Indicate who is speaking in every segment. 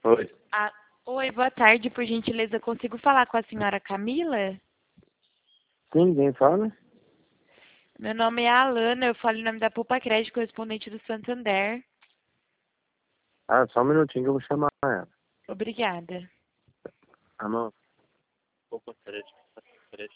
Speaker 1: Oi.
Speaker 2: Ah, oi, boa tarde, por gentileza, consigo falar com a senhora Camila?
Speaker 1: Sim, quem fala?
Speaker 2: Meu nome é Alana, eu falo em nome da Poupa Crédito, correspondente do Santander.
Speaker 1: Ah, só um minutinho que eu vou chamar ela.
Speaker 2: Obrigada.
Speaker 1: Amor. Opa, peraí.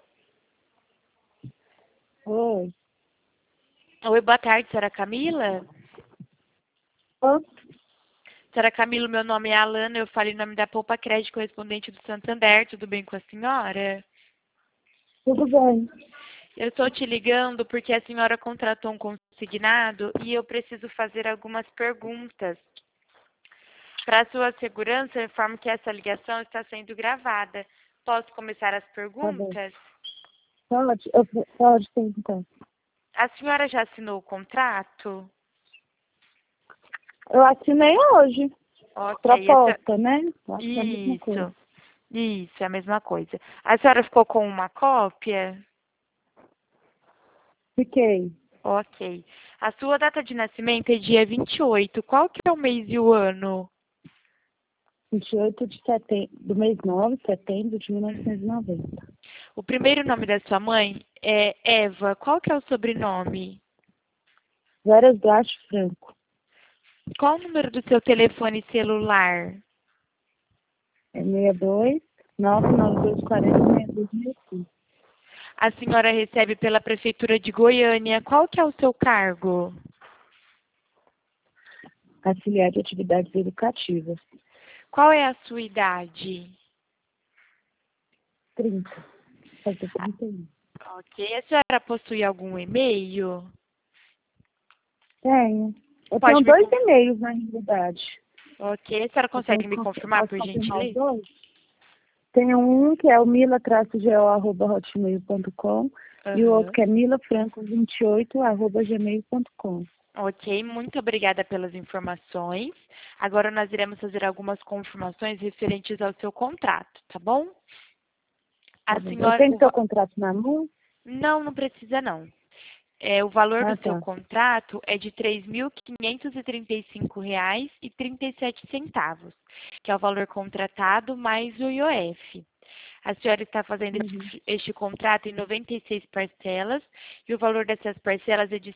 Speaker 3: Oi.
Speaker 2: Oi, boa tarde, senhora Camila?
Speaker 3: Ô,
Speaker 2: Senhora Camila, meu nome é Alana, eu falo em nome da Poupa Crédito, correspondente do Santander, tudo bem com a senhora?
Speaker 3: tudo bem?
Speaker 2: Eu estou te ligando porque a senhora contratou um consignado e eu preciso fazer algumas perguntas. Para sua segurança, eu informo que essa ligação está sendo gravada. Posso começar as
Speaker 3: Tá bem.
Speaker 2: perguntas?
Speaker 3: Pode perguntar.
Speaker 2: A senhora já assinou o contrato?
Speaker 3: Eu assinei hoje.
Speaker 2: Ok,
Speaker 3: Proposta, né? Eu acho que é a mesma
Speaker 2: isso,
Speaker 3: coisa.
Speaker 2: isso, é a mesma coisa. A senhora ficou com uma cópia?
Speaker 3: Fiquei.
Speaker 2: Ok. A sua data de nascimento é dia 28. Qual que é o mês e o ano?
Speaker 3: 28 de setembro, do mês 9 de setembro de 1990.
Speaker 2: O primeiro nome da sua mãe é Eva. Qual que é o sobrenome?
Speaker 3: Veras Gacho Franco.
Speaker 2: Qual o número do seu telefone celular?
Speaker 3: É 62 99240 6265.
Speaker 2: A senhora recebe pela Prefeitura de Goiânia. Qual que é o seu cargo?
Speaker 3: Auxiliar de atividades educativas.
Speaker 2: Qual é a sua idade?
Speaker 3: 30. Fazer 31.
Speaker 2: Ok. A senhora possui algum e-mail?
Speaker 3: Tenho. Eu
Speaker 2: Pode
Speaker 3: tenho
Speaker 2: me...
Speaker 3: 2 e-mails na realidade.
Speaker 2: Ok. A senhora consegue me confirmar,
Speaker 3: Posso
Speaker 2: por
Speaker 3: confirmar os
Speaker 2: gentileza?
Speaker 3: dois? Tem um que é o mila-go@hotmail.com e o outro
Speaker 2: Aham.
Speaker 3: que é milafranco28@gmail.com.
Speaker 2: Ok. Muito obrigada pelas informações. Agora nós iremos fazer algumas confirmações referentes ao seu contrato, tá bom?
Speaker 3: Tá
Speaker 2: A
Speaker 3: bom. Eu
Speaker 2: senhora...
Speaker 3: tenho que ter o contrato na mão?
Speaker 2: Não, não precisa não. O valor do
Speaker 3: Ah,
Speaker 2: seu
Speaker 3: tá.
Speaker 2: contrato é de R$ 3.535,37, que é o valor contratado mais o IOF. A senhora está fazendo
Speaker 3: Uhum.
Speaker 2: este contrato em 96 parcelas e o valor dessas parcelas é de R$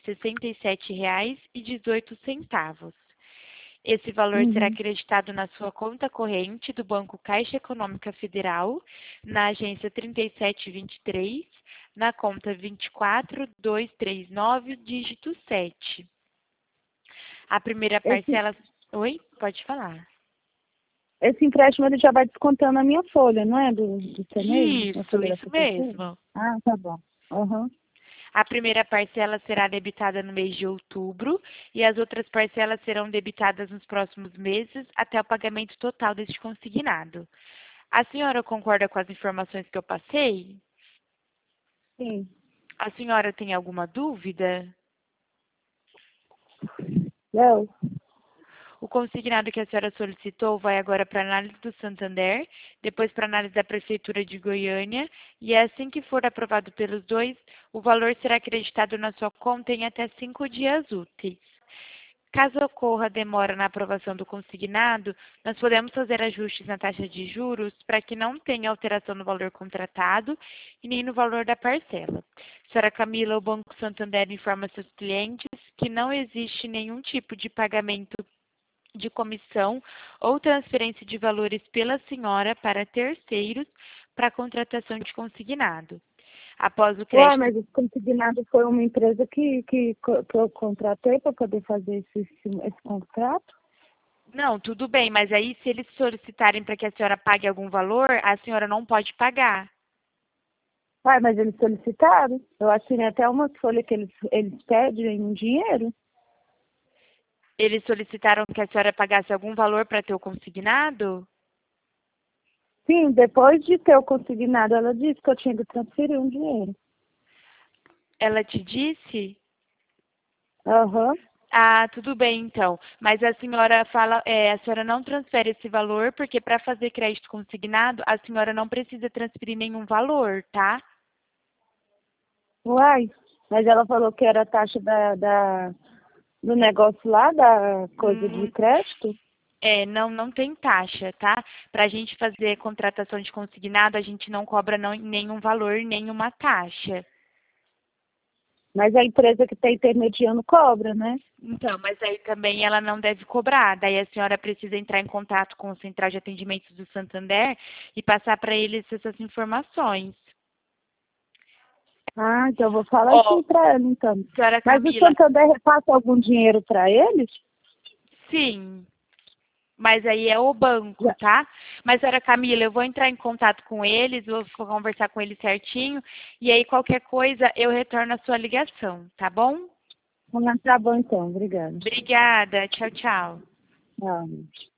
Speaker 2: 67,18. Esse valor será
Speaker 3: Uhum.
Speaker 2: acreditado na sua conta corrente do Banco Caixa Econômica Federal, na agência 3723, na conta 24239, dígito 7. A primeira
Speaker 3: Esse,
Speaker 2: parcela... Oi? Pode falar.
Speaker 3: esse empréstimo ele já vai descontando na minha folha, não é? Do CNEI? Na folha da
Speaker 2: Isso
Speaker 3: prefeitura?
Speaker 2: mesmo.
Speaker 3: Ah, tá bom. Aham.
Speaker 2: A primeira parcela será debitada no mês de outubro e as outras parcelas serão debitadas nos próximos meses até o pagamento total deste consignado. A senhora concorda com as informações que eu passei?
Speaker 3: Sim.
Speaker 2: A senhora tem alguma dúvida?
Speaker 3: Léo?
Speaker 2: O consignado que a senhora solicitou vai agora para análise do Santander, depois para análise da Prefeitura de Goiânia, e assim que for aprovado pelos dois, o valor será acreditado na sua conta em até 5 dias úteis. Caso ocorra demora na aprovação do consignado, nós podemos fazer ajustes na taxa de juros para que não tenha alteração no valor contratado e nem no valor da parcela. Senhora Camila, o Banco Santander informa seus clientes que não existe nenhum tipo de pagamento de comissão ou transferência de valores pela senhora para terceiros para a contratação de consignado. Após o
Speaker 3: Ué,
Speaker 2: crédito...
Speaker 3: mas esse consignado foi uma empresa que eu contratei para poder fazer esse contrato?
Speaker 2: Não, tudo bem, mas aí se eles solicitarem para que a senhora pague algum valor, a senhora não pode pagar.
Speaker 3: Ué, mas eles solicitaram. Eu assinei até uma folha que eles pedem um dinheiro.
Speaker 2: Eles solicitaram que a senhora pagasse algum valor para ter o consignado?
Speaker 3: Sim, depois de ter o consignado, ela disse que eu tinha que transferir um dinheiro.
Speaker 2: Ela te disse?
Speaker 3: Aham.
Speaker 2: Ah, tudo bem então. Mas a senhora fala, a senhora não transfere esse valor, porque para fazer crédito consignado, a senhora não precisa transferir nenhum valor, tá?
Speaker 3: Uai, mas ela falou que era a taxa do negócio lá, da coisa de
Speaker 2: Hum,
Speaker 3: crédito.
Speaker 2: Não tem taxa, tá? Para a gente fazer contratação de consignado, a gente não cobra nenhum valor, nenhuma taxa.
Speaker 3: Mas a empresa que está intermediando cobra, né?
Speaker 2: Então, mas aí também ela não deve cobrar. Daí a senhora precisa entrar em contato com o Central de Atendimento do Santander e passar para eles essas informações.
Speaker 3: Ah, então eu vou falar
Speaker 2: Ó,
Speaker 3: assim para ela, então.
Speaker 2: Senhora
Speaker 3: Mas o
Speaker 2: Camila,
Speaker 3: Santander repassa algum dinheiro para eles?
Speaker 2: sim. Mas aí é o banco, tá? Mas, senhora Camila, eu vou entrar em contato com eles, vou conversar com eles certinho, e aí qualquer coisa eu retorno a sua ligação, tá bom?
Speaker 3: Tá bom, então. Obrigada.
Speaker 2: Obrigada. Tchau, tchau.
Speaker 3: Tchau.